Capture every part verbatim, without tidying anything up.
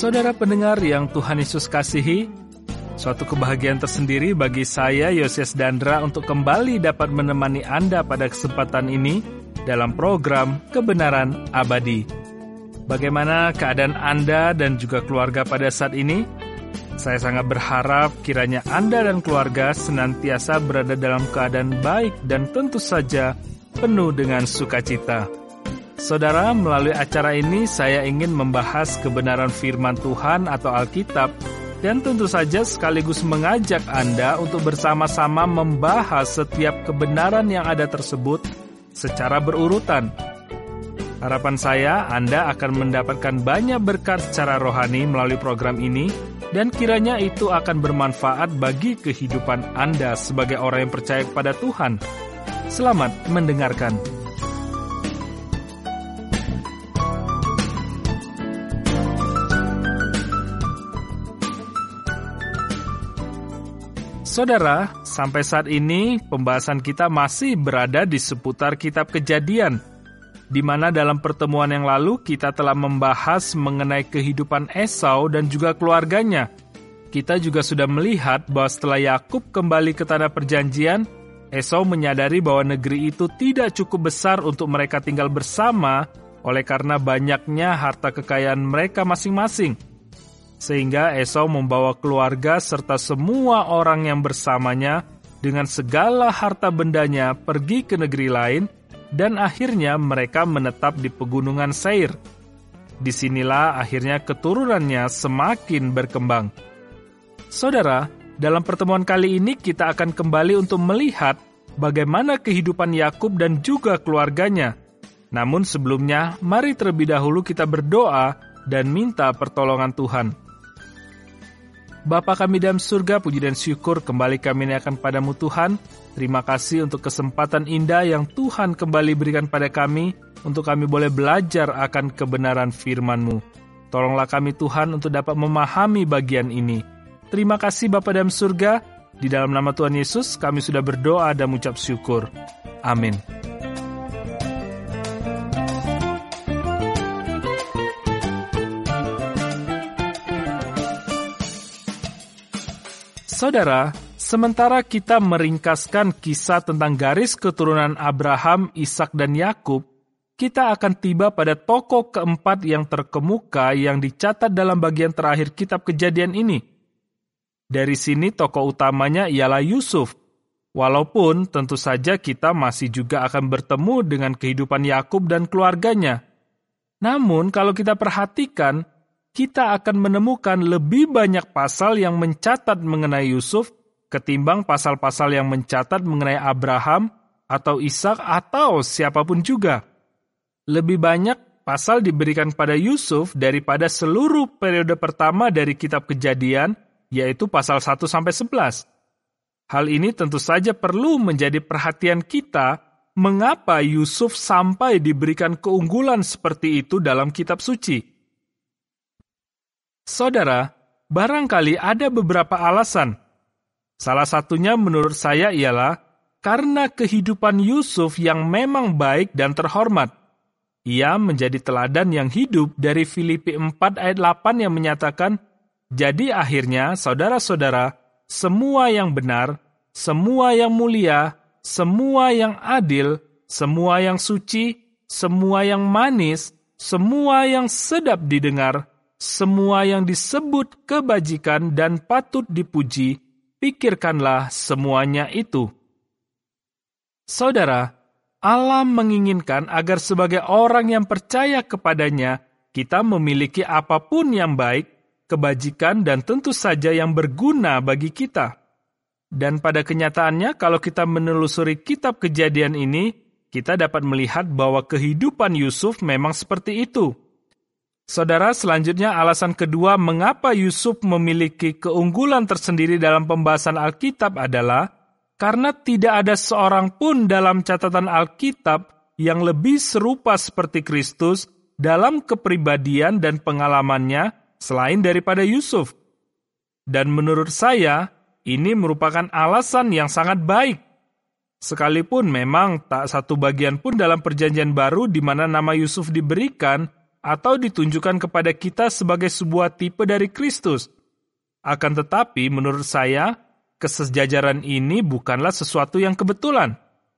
Saudara pendengar yang Tuhan Yesus kasihi, suatu kebahagiaan tersendiri bagi saya, Yosias Dandra, untuk kembali dapat menemani Anda pada kesempatan ini dalam program Kebenaran Abadi. Bagaimana keadaan Anda dan juga keluarga pada saat ini? Saya sangat berharap kiranya Anda dan keluarga senantiasa berada dalam keadaan baik dan tentu saja penuh dengan sukacita. Saudara, melalui acara ini saya ingin membahas kebenaran firman Tuhan atau Alkitab dan tentu saja sekaligus mengajak Anda untuk bersama-sama membahas setiap kebenaran yang ada tersebut secara berurutan. Harapan saya Anda akan mendapatkan banyak berkat secara rohani melalui program ini dan kiranya itu akan bermanfaat bagi kehidupan Anda sebagai orang yang percaya kepada Tuhan. Selamat mendengarkan. Saudara, sampai saat ini pembahasan kita masih berada di seputar kitab Kejadian, di mana dalam pertemuan yang lalu kita telah membahas mengenai kehidupan Esau dan juga keluarganya. Kita juga sudah melihat bahwa setelah Yakub kembali ke tanah perjanjian, Esau menyadari bahwa negeri itu tidak cukup besar untuk mereka tinggal bersama oleh karena banyaknya harta kekayaan mereka masing-masing. Sehingga Esau membawa keluarga serta semua orang yang bersamanya dengan segala harta bendanya pergi ke negeri lain dan akhirnya mereka menetap di pegunungan Seir. Disinilah akhirnya keturunannya semakin berkembang. Saudara, dalam pertemuan kali ini kita akan kembali untuk melihat bagaimana kehidupan Yakub dan juga keluarganya. Namun sebelumnya, mari terlebih dahulu kita berdoa dan minta pertolongan Tuhan. Bapa kami dalam surga, puji dan syukur kembali kami naikkan padamu Tuhan. Terima kasih untuk kesempatan indah yang Tuhan kembali berikan pada kami, untuk kami boleh belajar akan kebenaran firman-Mu. Tolonglah kami Tuhan untuk dapat memahami bagian ini. Terima kasih Bapa dalam surga, di dalam nama Tuhan Yesus kami sudah berdoa dan mengucap syukur. Amin. Saudara, sementara kita meringkaskan kisah tentang garis keturunan Abraham, Ishak, dan Yakub, kita akan tiba pada tokoh keempat yang terkemuka yang dicatat dalam bagian terakhir kitab Kejadian ini. Dari sini tokoh utamanya ialah Yusuf, walaupun tentu saja kita masih juga akan bertemu dengan kehidupan Yakub dan keluarganya. Namun kalau kita perhatikan, kita akan menemukan lebih banyak pasal yang mencatat mengenai Yusuf ketimbang pasal-pasal yang mencatat mengenai Abraham atau Ishak atau siapapun juga. Lebih banyak pasal diberikan pada Yusuf daripada seluruh periode pertama dari kitab Kejadian, yaitu pasal satu sampai sebelas. Hal ini tentu saja perlu menjadi perhatian kita mengapa Yusuf sampai diberikan keunggulan seperti itu dalam kitab suci. Saudara, barangkali ada beberapa alasan. Salah satunya menurut saya ialah karena kehidupan Yusuf yang memang baik dan terhormat. Ia menjadi teladan yang hidup dari Filipi empat ayat delapan yang menyatakan, jadi akhirnya saudara-saudara, semua yang benar, semua yang mulia, semua yang adil, semua yang suci, semua yang manis, semua yang sedap didengar, semua yang disebut kebajikan dan patut dipuji, pikirkanlah semuanya itu. Saudara, Allah menginginkan agar sebagai orang yang percaya kepadanya, kita memiliki apapun yang baik, kebajikan, dan tentu saja yang berguna bagi kita. Dan pada kenyataannya, kalau kita menelusuri kitab Kejadian ini, kita dapat melihat bahwa kehidupan Yusuf memang seperti itu. Saudara, selanjutnya alasan kedua mengapa Yusuf memiliki keunggulan tersendiri dalam pembahasan Alkitab adalah karena tidak ada seorang pun dalam catatan Alkitab yang lebih serupa seperti Kristus dalam kepribadian dan pengalamannya selain daripada Yusuf. Dan menurut saya, ini merupakan alasan yang sangat baik. Sekalipun memang tak satu bagian pun dalam perjanjian baru di mana nama Yusuf diberikan, atau ditunjukkan kepada kita sebagai sebuah tipe dari Kristus. Akan tetapi, menurut saya, kesejajaran ini bukanlah sesuatu yang kebetulan.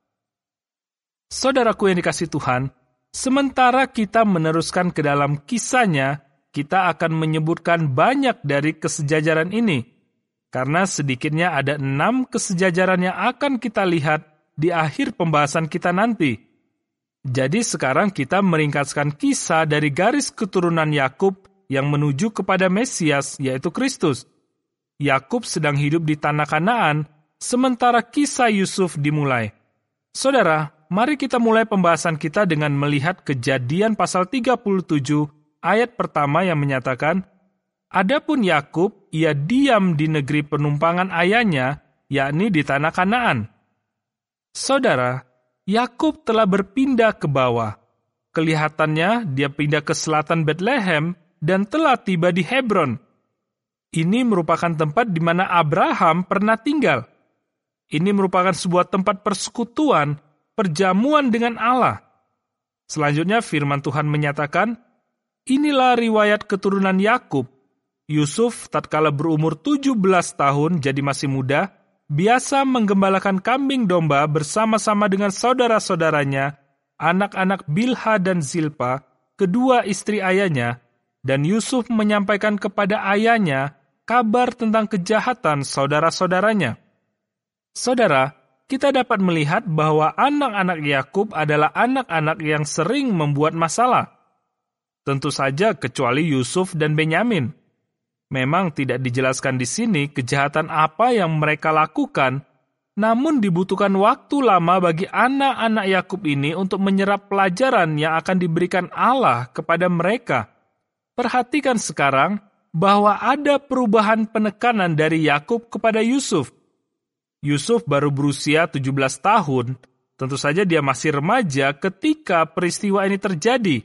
Saudaraku yang dikasihi Tuhan, sementara kita meneruskan ke dalam kisahnya, kita akan menyebutkan banyak dari kesejajaran ini, karena sedikitnya ada enam kesejajaran yang akan kita lihat di akhir pembahasan kita nanti. Jadi sekarang kita meringkaskan kisah dari garis keturunan Yakub yang menuju kepada Mesias, yaitu Kristus. Yakub sedang hidup di tanah Kanaan, sementara kisah Yusuf dimulai. Saudara, mari kita mulai pembahasan kita dengan melihat Kejadian pasal tiga puluh tujuh ayat pertama yang menyatakan, "Adapun Yakub, ia diam di negeri penumpangan ayahnya, yakni di tanah Kanaan." Saudara, Yakub telah berpindah ke bawah. Kelihatannya dia pindah ke selatan Bethlehem dan telah tiba di Hebron. Ini merupakan tempat di mana Abraham pernah tinggal. Ini merupakan sebuah tempat persekutuan, perjamuan dengan Allah. Selanjutnya firman Tuhan menyatakan, inilah riwayat keturunan Yakub. Yusuf tatkala berumur tujuh belas tahun, jadi masih muda, biasa menggembalakan kambing domba bersama-sama dengan saudara-saudaranya, anak-anak Bilha dan Zilpa, kedua istri ayahnya, dan Yusuf menyampaikan kepada ayahnya kabar tentang kejahatan saudara-saudaranya. Saudara, kita dapat melihat bahwa anak-anak Yakub adalah anak-anak yang sering membuat masalah. Tentu saja kecuali Yusuf dan Benyamin. Memang tidak dijelaskan di sini kejahatan apa yang mereka lakukan, namun dibutuhkan waktu lama bagi anak-anak Yakub ini untuk menyerap pelajaran yang akan diberikan Allah kepada mereka. Perhatikan sekarang bahwa ada perubahan penekanan dari Yakub kepada Yusuf. Yusuf baru berusia tujuh belas tahun, tentu saja dia masih remaja ketika peristiwa ini terjadi.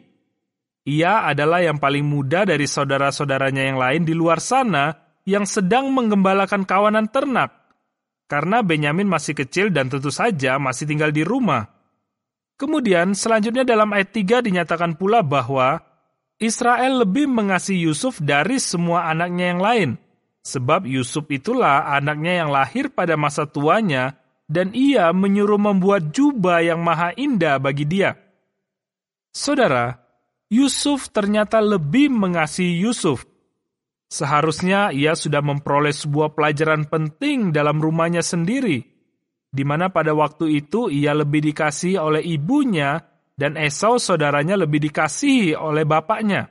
Ia adalah yang paling muda dari saudara-saudaranya yang lain di luar sana yang sedang menggembalakan kawanan ternak, karena Benyamin masih kecil dan tentu saja masih tinggal di rumah. Kemudian selanjutnya dalam ayat tiga dinyatakan pula bahwa Israel lebih mengasihi Yusuf dari semua anaknya yang lain, sebab Yusuf itulah anaknya yang lahir pada masa tuanya, dan ia menyuruh membuat jubah yang maha indah bagi dia. Saudara, Yusuf ternyata lebih mengasihi Yusuf. Seharusnya ia sudah memperoleh sebuah pelajaran penting dalam rumahnya sendiri, di mana pada waktu itu ia lebih dikasihi oleh ibunya, dan Esau saudaranya lebih dikasihi oleh bapaknya.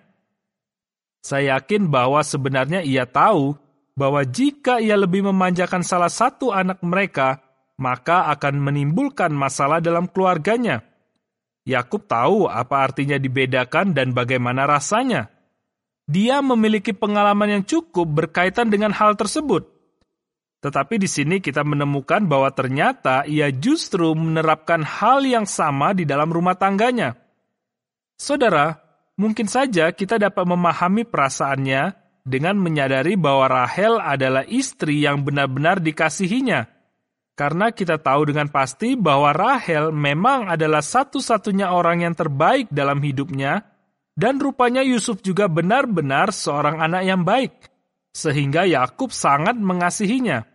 Saya yakin bahwa sebenarnya ia tahu bahwa jika ia lebih memanjakan salah satu anak mereka, maka akan menimbulkan masalah dalam keluarganya. Yakub tahu apa artinya dibedakan dan bagaimana rasanya. Dia memiliki pengalaman yang cukup berkaitan dengan hal tersebut. Tetapi di sini kita menemukan bahwa ternyata ia justru menerapkan hal yang sama di dalam rumah tangganya. Saudara, mungkin saja kita dapat memahami perasaannya dengan menyadari bahwa Rahel adalah istri yang benar-benar dikasihinya. Karena kita tahu dengan pasti bahwa Rahel memang adalah satu-satunya orang yang terbaik dalam hidupnya, dan rupanya Yusuf juga benar-benar seorang anak yang baik, sehingga Yakub sangat mengasihinya.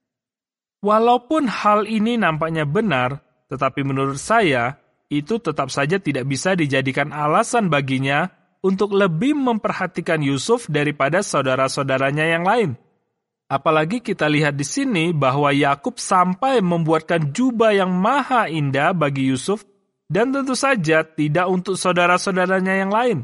Walaupun hal ini nampaknya benar, tetapi menurut saya, itu tetap saja tidak bisa dijadikan alasan baginya untuk lebih memperhatikan Yusuf daripada saudara-saudaranya yang lain. Apalagi kita lihat di sini bahwa Yakub sampai membuatkan jubah yang maha indah bagi Yusuf, dan tentu saja tidak untuk saudara-saudaranya yang lain.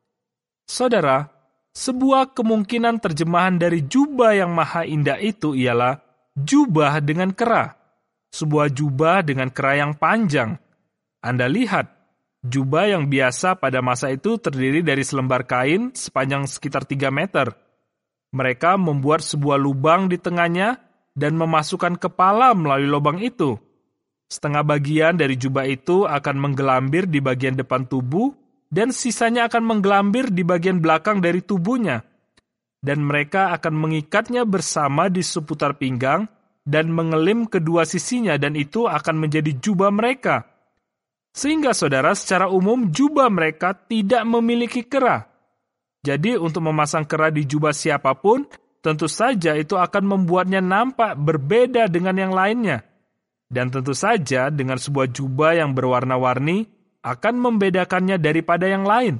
Saudara, sebuah kemungkinan terjemahan dari jubah yang maha indah itu ialah jubah dengan kera, sebuah jubah dengan kera yang panjang. Anda lihat, jubah yang biasa pada masa itu terdiri dari selembar kain sepanjang sekitar tiga meter. Mereka membuat sebuah lubang di tengahnya dan memasukkan kepala melalui lubang itu. Setengah bagian dari jubah itu akan menggelambir di bagian depan tubuh, dan sisanya akan menggelambir di bagian belakang dari tubuhnya. Dan mereka akan mengikatnya bersama di seputar pinggang dan mengelim kedua sisinya, dan itu akan menjadi jubah mereka. Sehingga saudara, secara umum jubah mereka tidak memiliki kerah. Jadi untuk memasang kerah di jubah siapapun, tentu saja itu akan membuatnya nampak berbeda dengan yang lainnya. Dan tentu saja dengan sebuah jubah yang berwarna-warni akan membedakannya daripada yang lain.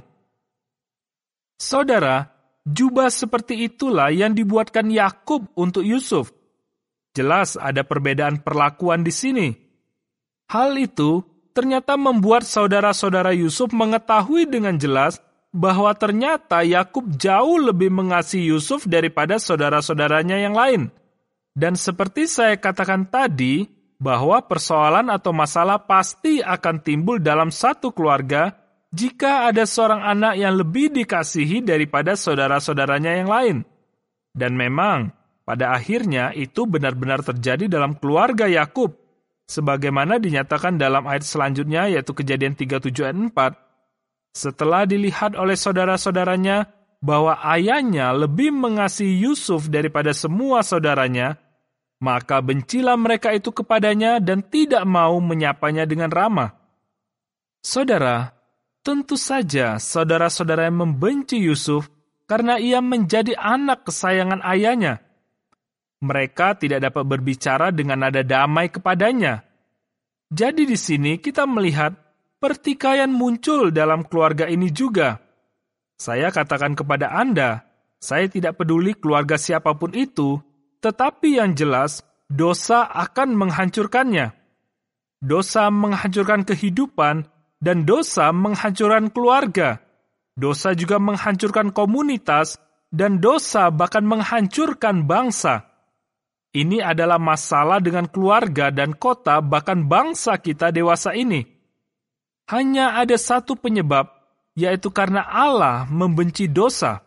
Saudara, jubah seperti itulah yang dibuatkan Yakub untuk Yusuf. Jelas ada perbedaan perlakuan di sini. Hal itu ternyata membuat saudara-saudara Yusuf mengetahui dengan jelas bahwa ternyata Yakub jauh lebih mengasihi Yusuf daripada saudara-saudaranya yang lain. Dan seperti saya katakan tadi, bahwa persoalan atau masalah pasti akan timbul dalam satu keluarga jika ada seorang anak yang lebih dikasihi daripada saudara-saudaranya yang lain. Dan memang, pada akhirnya itu benar-benar terjadi dalam keluarga Yakub, sebagaimana dinyatakan dalam ayat selanjutnya, yaitu Kejadian tiga puluh tujuh ayat empat. Setelah dilihat oleh saudara-saudaranya bahwa ayahnya lebih mengasihi Yusuf daripada semua saudaranya, maka bencilah mereka itu kepadanya dan tidak mau menyapanya dengan ramah. Saudara, tentu saja saudara-saudara yang membenci Yusuf karena ia menjadi anak kesayangan ayahnya. Mereka tidak dapat berbicara dengan nada damai kepadanya. Jadi di sini kita melihat pertikaian muncul dalam keluarga ini juga. Saya katakan kepada Anda, saya tidak peduli keluarga siapapun itu, tetapi yang jelas, dosa akan menghancurkannya. Dosa menghancurkan kehidupan, dan dosa menghancurkan keluarga. Dosa juga menghancurkan komunitas, dan dosa bahkan menghancurkan bangsa. Ini adalah masalah dengan keluarga dan kota, bahkan bangsa kita dewasa ini. Hanya ada satu penyebab, yaitu karena Allah membenci dosa.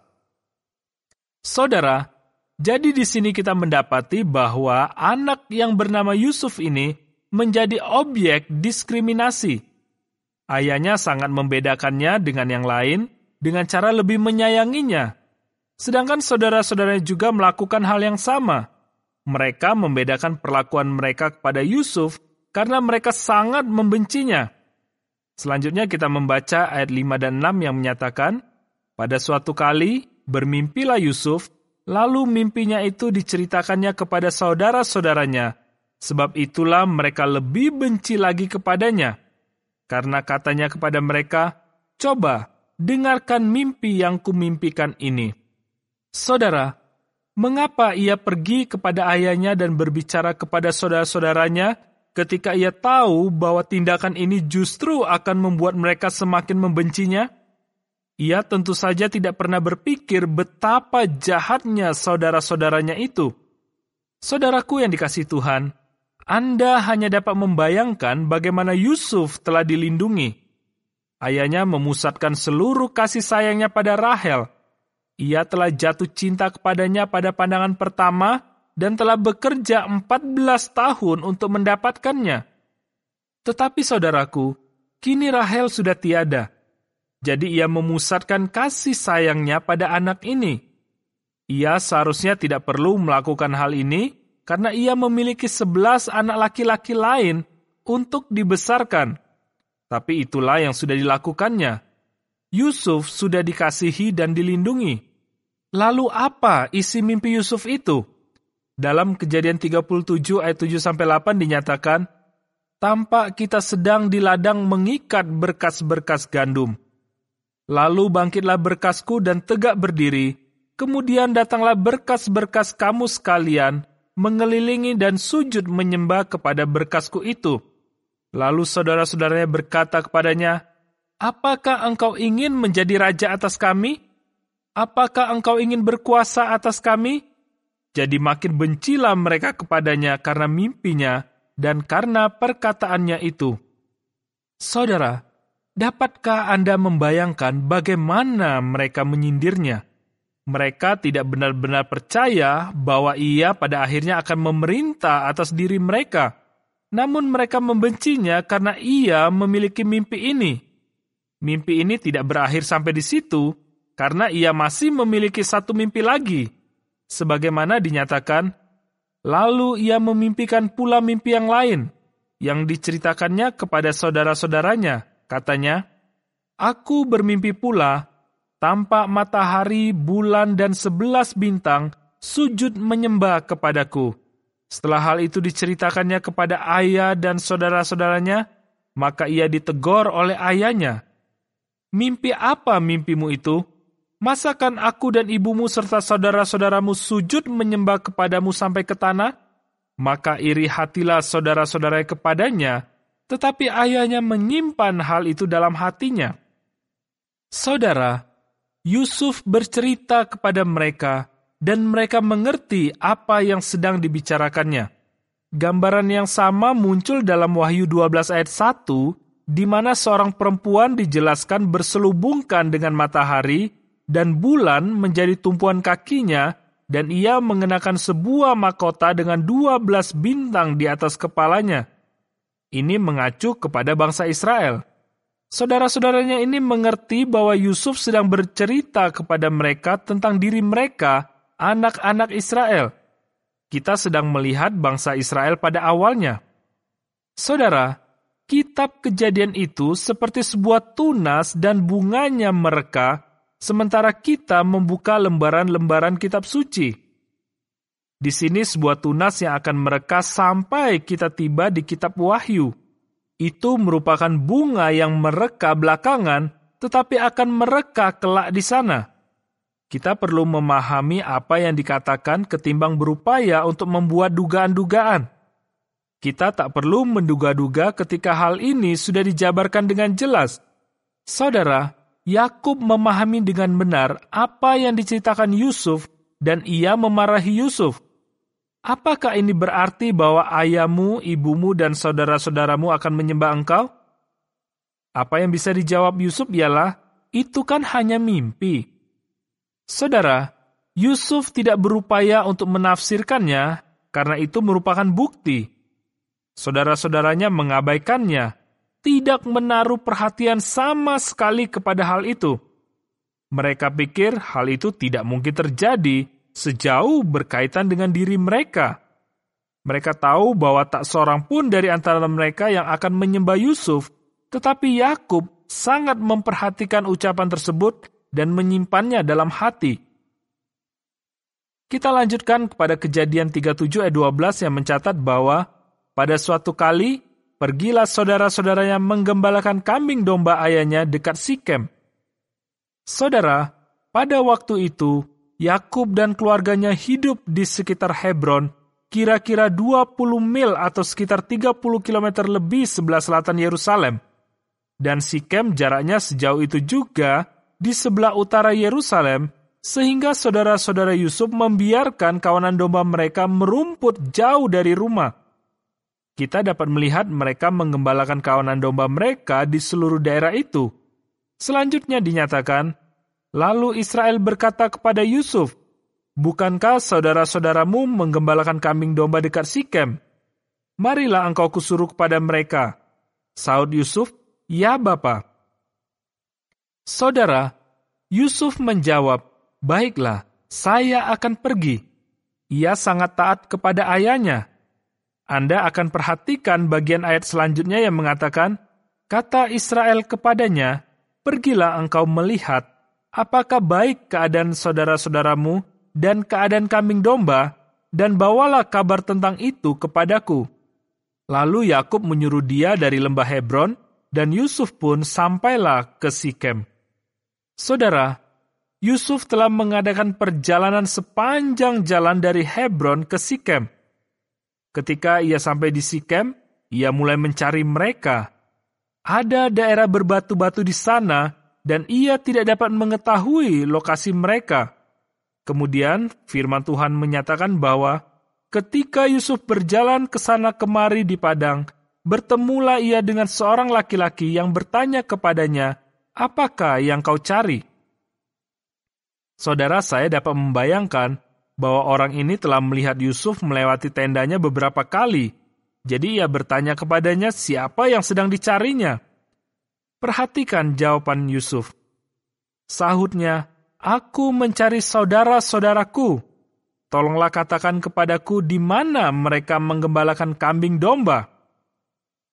Saudara, jadi di sini kita mendapati bahwa anak yang bernama Yusuf ini menjadi objek diskriminasi. Ayahnya sangat membedakannya dengan yang lain dengan cara lebih menyayanginya. Sedangkan saudara-saudaranya juga melakukan hal yang sama. Mereka membedakan perlakuan mereka kepada Yusuf karena mereka sangat membencinya. Selanjutnya kita membaca ayat lima dan enam yang menyatakan, pada suatu kali bermimpilah Yusuf, lalu mimpinya itu diceritakannya kepada saudara-saudaranya, sebab itulah mereka lebih benci lagi kepadanya. Karena katanya kepada mereka, coba dengarkan mimpi yang kumimpikan ini. Saudara, mengapa ia pergi kepada ayahnya dan berbicara kepada saudara-saudaranya ketika ia tahu bahwa tindakan ini justru akan membuat mereka semakin membencinya? Ia tentu saja tidak pernah berpikir betapa jahatnya saudara-saudaranya itu. Saudaraku yang dikasihi Tuhan, Anda hanya dapat membayangkan bagaimana Yusuf telah dilindungi. Ayahnya memusatkan seluruh kasih sayangnya pada Rahel. Ia telah jatuh cinta kepadanya pada pandangan pertama dan telah bekerja empat belas tahun untuk mendapatkannya. Tetapi saudaraku, kini Rahel sudah tiada. Jadi ia memusatkan kasih sayangnya pada anak ini. Ia seharusnya tidak perlu melakukan hal ini karena ia memiliki sebelas anak laki-laki lain untuk dibesarkan. Tapi itulah yang sudah dilakukannya. Yusuf sudah dikasihi dan dilindungi. Lalu apa isi mimpi Yusuf itu? Dalam Kejadian tiga puluh tujuh ayat tujuh sampai delapan dinyatakan, tampak kita sedang di ladang mengikat berkas-berkas gandum. Lalu bangkitlah berkasku dan tegak berdiri, kemudian datanglah berkas-berkas kamu sekalian, mengelilingi dan sujud menyembah kepada berkasku itu. Lalu saudara-saudaranya berkata kepadanya, apakah engkau ingin menjadi raja atas kami? Apakah engkau ingin berkuasa atas kami? Jadi makin bencilah mereka kepadanya karena mimpinya dan karena perkataannya itu. Saudara, dapatkah Anda membayangkan bagaimana mereka menyindirnya? Mereka tidak benar-benar percaya bahwa ia pada akhirnya akan memerintah atas diri mereka. Namun mereka membencinya karena ia memiliki mimpi ini. Mimpi ini tidak berakhir sampai di situ, karena ia masih memiliki satu mimpi lagi. Sebagaimana dinyatakan, lalu ia memimpikan pula mimpi yang lain. yang diceritakannya kepada saudara-saudaranya. Katanya, "Aku bermimpi pula, tampak matahari, bulan, dan sebelas bintang sujud menyembah kepadaku." Setelah hal itu diceritakannya kepada ayah dan saudara-saudaranya, maka ia ditegur oleh ayahnya. "Mimpi apa mimpimu itu? Masakan aku dan ibumu serta saudara-saudaramu sujud menyembah kepadamu sampai ke tanah?" Maka iri hatilah saudara-saudaranya kepadanya, tetapi ayahnya menyimpan hal itu dalam hatinya. Saudara, Yusuf bercerita kepada mereka, dan mereka mengerti apa yang sedang dibicarakannya. Gambaran yang sama muncul dalam Wahyu dua belas ayat satu, di mana seorang perempuan dijelaskan berselubungkan dengan matahari, dan bulan menjadi tumpuan kakinya, dan ia mengenakan sebuah mahkota dengan dua belas bintang di atas kepalanya. Ini mengacu kepada bangsa Israel. Saudara-saudaranya ini mengerti bahwa Yusuf sedang bercerita kepada mereka tentang diri mereka, anak-anak Israel. Kita sedang melihat bangsa Israel pada awalnya. Saudara, kitab Kejadian itu seperti sebuah tunas dan bunganya mereka, sementara kita membuka lembaran-lembaran kitab suci. Di sini sebuah tunas yang akan mereka sampai kita tiba di kitab Wahyu. Itu merupakan bunga yang mereka belakangan, tetapi akan mereka kelak di sana. Kita perlu memahami apa yang dikatakan ketimbang berupaya untuk membuat dugaan-dugaan. Kita tak perlu menduga-duga ketika hal ini sudah dijabarkan dengan jelas. Saudara, Yakub memahami dengan benar apa yang diceritakan Yusuf dan ia memarahi Yusuf. Apakah ini berarti bahwa ayahmu, ibumu, dan saudara-saudaramu akan menyembah engkau? Apa yang bisa dijawab Yusuf ialah, itu kan hanya mimpi. Saudara, Yusuf tidak berupaya untuk menafsirkannya karena itu merupakan bukti. Saudara-saudaranya mengabaikannya, tidak menaruh perhatian sama sekali kepada hal itu. Mereka pikir hal itu tidak mungkin terjadi sejauh berkaitan dengan diri mereka. Mereka tahu bahwa tak seorang pun dari antara mereka yang akan menyembah Yusuf, tetapi Yakub sangat memperhatikan ucapan tersebut dan menyimpannya dalam hati. Kita lanjutkan kepada Kejadian tiga puluh tujuh ayat dua belas yang mencatat bahwa pada suatu kali, pergilah saudara-saudaranya menggembalakan kambing domba ayahnya dekat Sikem. Saudara, pada waktu itu, Yakub dan keluarganya hidup di sekitar Hebron, kira-kira dua puluh mil atau sekitar tiga puluh kilometer lebih sebelah selatan Yerusalem. Dan Sikem jaraknya sejauh itu juga di sebelah utara Yerusalem, sehingga saudara-saudara Yusuf membiarkan kawanan domba mereka merumput jauh dari rumah. Kita dapat melihat mereka menggembalakan kawanan domba mereka di seluruh daerah itu. Selanjutnya dinyatakan, lalu Israel berkata kepada Yusuf, "Bukankah saudara-saudaramu menggembalakan kambing domba dekat Sikem? Marilah engkau kusuruh kepada mereka." Sahut Yusuf, "Ya Bapa." Saudara, Yusuf menjawab, "Baiklah, saya akan pergi." Ia sangat taat kepada ayahnya. Anda akan perhatikan bagian ayat selanjutnya yang mengatakan, kata Israel kepadanya, "Pergilah engkau melihat, apakah baik keadaan saudara-saudaramu dan keadaan kambing domba, dan bawalah kabar tentang itu kepadaku." Lalu Yakub menyuruh dia dari lembah Hebron, dan Yusuf pun sampailah ke Sikem. Saudara, Yusuf telah mengadakan perjalanan sepanjang jalan dari Hebron ke Sikem. Ketika ia sampai di Sikem, ia mulai mencari mereka. Ada daerah berbatu-batu di sana, dan ia tidak dapat mengetahui lokasi mereka. Kemudian firman Tuhan menyatakan bahwa ketika Yusuf berjalan ke sana kemari di padang, bertemulah ia dengan seorang laki-laki yang bertanya kepadanya, "Apakah yang kau cari?" Saudara, saya dapat membayangkan bahwa orang ini telah melihat Yusuf melewati tendanya beberapa kali. Jadi ia bertanya kepadanya siapa yang sedang dicarinya. Perhatikan jawaban Yusuf. Sahutnya, "Aku mencari saudara-saudaraku. Tolonglah katakan kepadaku di mana mereka menggembalakan kambing domba."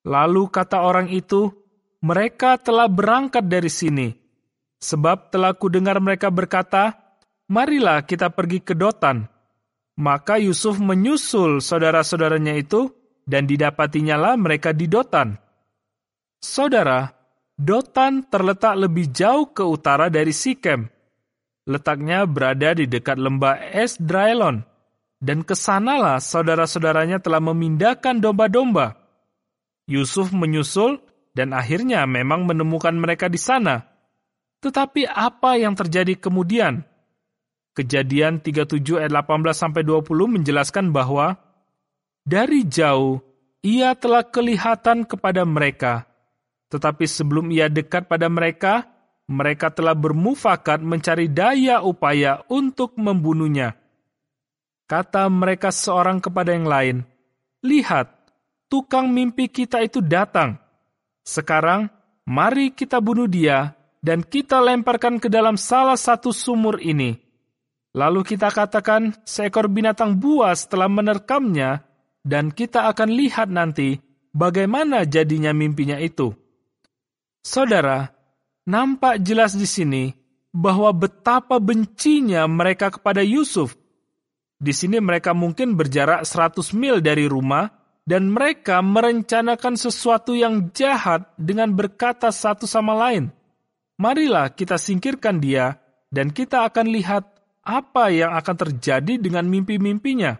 Lalu kata orang itu, mereka telah berangkat dari sini, sebab telah kudengar mereka berkata, marilah kita pergi ke Dotan. Maka Yusuf menyusul saudara-saudaranya itu, dan didapatinya lah mereka di Dotan. Saudara, Dotan terletak lebih jauh ke utara dari Sikem. Letaknya berada di dekat lembah Esdraelon, dan kesanalah saudara-saudaranya telah memindahkan domba-domba. Yusuf menyusul, dan akhirnya memang menemukan mereka di sana. Tetapi apa yang terjadi kemudian? Kejadian tiga puluh tujuh ayat delapan belas sampai dua puluh menjelaskan bahwa dari jauh ia telah kelihatan kepada mereka, tetapi sebelum ia dekat pada mereka, mereka telah bermufakat mencari daya upaya untuk membunuhnya. Kata mereka seorang kepada yang lain, lihat, tukang mimpi kita itu datang. Sekarang, mari kita bunuh dia, dan kita lemparkan ke dalam salah satu sumur ini. Lalu kita katakan, seekor binatang buas telah menerkamnya, dan kita akan lihat nanti bagaimana jadinya mimpinya itu. Saudara, nampak jelas di sini bahwa betapa bencinya mereka kepada Yusuf. Di sini mereka mungkin berjarak seratus mil dari rumah, dan mereka merencanakan sesuatu yang jahat dengan berkata satu sama lain, marilah kita singkirkan dia, dan kita akan lihat apa yang akan terjadi dengan mimpi-mimpinya.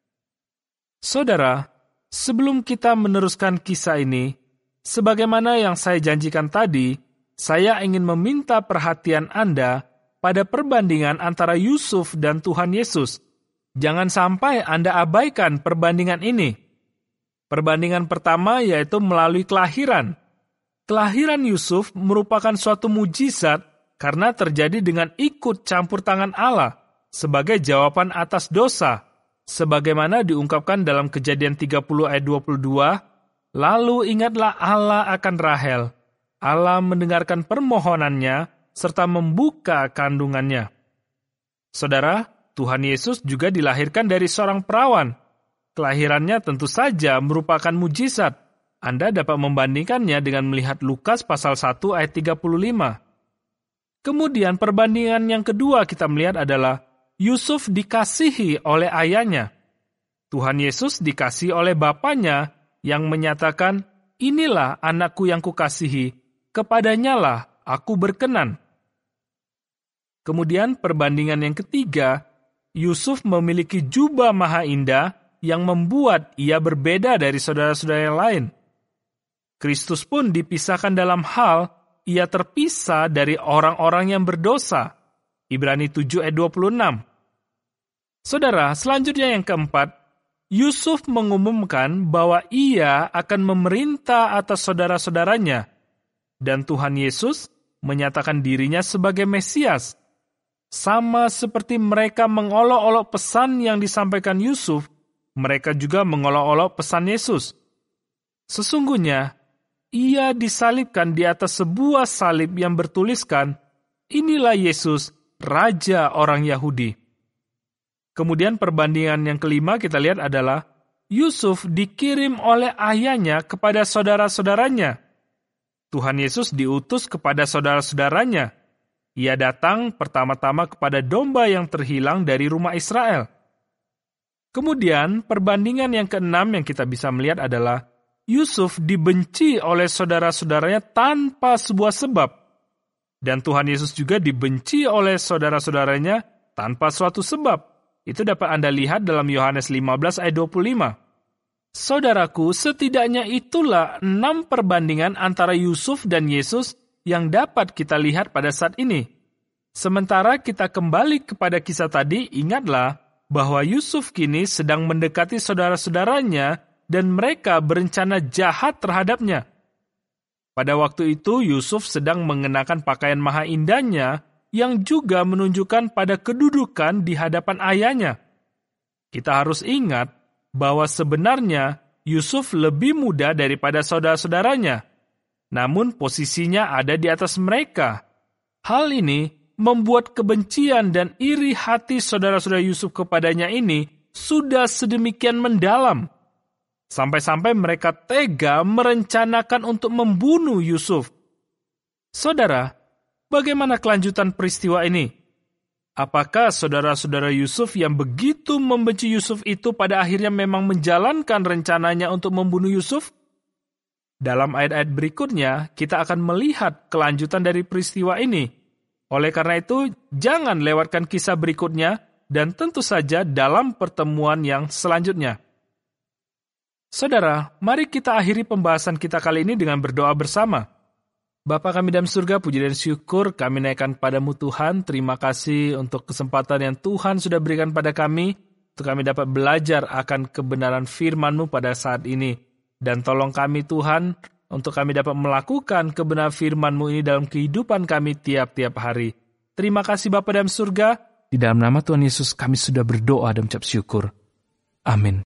Saudara, sebelum kita meneruskan kisah ini, sebagaimana yang saya janjikan tadi, saya ingin meminta perhatian Anda pada perbandingan antara Yusuf dan Tuhan Yesus. Jangan sampai Anda abaikan perbandingan ini. Perbandingan pertama yaitu melalui kelahiran. Kelahiran Yusuf merupakan suatu mujizat karena terjadi dengan ikut campur tangan Allah sebagai jawaban atas dosa, sebagaimana diungkapkan dalam Kejadian tiga puluh ayat dua puluh dua, lalu ingatlah Allah akan Rahel. Allah mendengarkan permohonannya serta membuka kandungannya. Saudara, Tuhan Yesus juga dilahirkan dari seorang perawan. Kelahirannya tentu saja merupakan mujizat. Anda dapat membandingkannya dengan melihat Lukas pasal satu ayat tiga puluh lima. Kemudian perbandingan yang kedua kita melihat adalah Yusuf dikasihi oleh ayahnya. Tuhan Yesus dikasihi oleh bapaknya yang menyatakan, inilah anakku yang kukasihi, kepadanya lah aku berkenan. Kemudian perbandingan yang ketiga, Yusuf memiliki jubah maha indah yang membuat ia berbeda dari saudara-saudara yang lain. Kristus pun dipisahkan dalam hal ia terpisah dari orang-orang yang berdosa. Ibrani tujuh ayat dua puluh enam. Saudara, selanjutnya yang keempat, Yusuf mengumumkan bahwa ia akan memerintah atas saudara-saudaranya, dan Tuhan Yesus menyatakan dirinya sebagai Mesias. Sama seperti mereka mengolok-olok pesan yang disampaikan Yusuf, mereka juga mengolok-olok pesan Yesus. Sesungguhnya, ia disalibkan di atas sebuah salib yang bertuliskan, inilah Yesus, Raja orang Yahudi. Kemudian perbandingan yang kelima kita lihat adalah, Yusuf dikirim oleh ayahnya kepada saudara-saudaranya. Tuhan Yesus diutus kepada saudara-saudaranya. Ia datang pertama-tama kepada domba yang terhilang dari rumah Israel. Kemudian perbandingan yang keenam yang kita bisa melihat adalah Yusuf dibenci oleh saudara-saudaranya tanpa sebuah sebab. Dan Tuhan Yesus juga dibenci oleh saudara-saudaranya tanpa suatu sebab. Itu dapat Anda lihat dalam Yohanes lima belas ayat dua puluh lima. Saudaraku, setidaknya itulah enam perbandingan antara Yusuf dan Yesus yang dapat kita lihat pada saat ini. Sementara kita kembali kepada kisah tadi, ingatlah bahwa Yusuf kini sedang mendekati saudara-saudaranya dan mereka berencana jahat terhadapnya. Pada waktu itu Yusuf sedang mengenakan pakaian maha indahnya yang juga menunjukkan pada kedudukan di hadapan ayahnya. Kita harus ingat bahwa sebenarnya Yusuf lebih muda daripada saudara-saudaranya, namun posisinya ada di atas mereka. Hal ini membuat kebencian dan iri hati saudara-saudara Yusuf kepadanya ini sudah sedemikian mendalam. Sampai-sampai mereka tega merencanakan untuk membunuh Yusuf. Saudara, bagaimana kelanjutan peristiwa ini? Apakah saudara-saudara Yusuf yang begitu membenci Yusuf itu pada akhirnya memang menjalankan rencananya untuk membunuh Yusuf? Dalam ayat-ayat berikutnya, kita akan melihat kelanjutan dari peristiwa ini. Oleh karena itu, jangan lewatkan kisah berikutnya dan tentu saja dalam pertemuan yang selanjutnya. Saudara, mari kita akhiri pembahasan kita kali ini dengan berdoa bersama. Bapa kami dalam surga, puji dan syukur kami naikkan padamu Tuhan. Terima kasih untuk kesempatan yang Tuhan sudah berikan pada kami, untuk kami dapat belajar akan kebenaran firman-Mu pada saat ini. Dan tolong kami Tuhan, untuk kami dapat melakukan kebenaran firman-Mu ini dalam kehidupan kami tiap-tiap hari. Terima kasih Bapa dalam surga, di dalam nama Tuhan Yesus kami sudah berdoa dan mengucap syukur. Amin.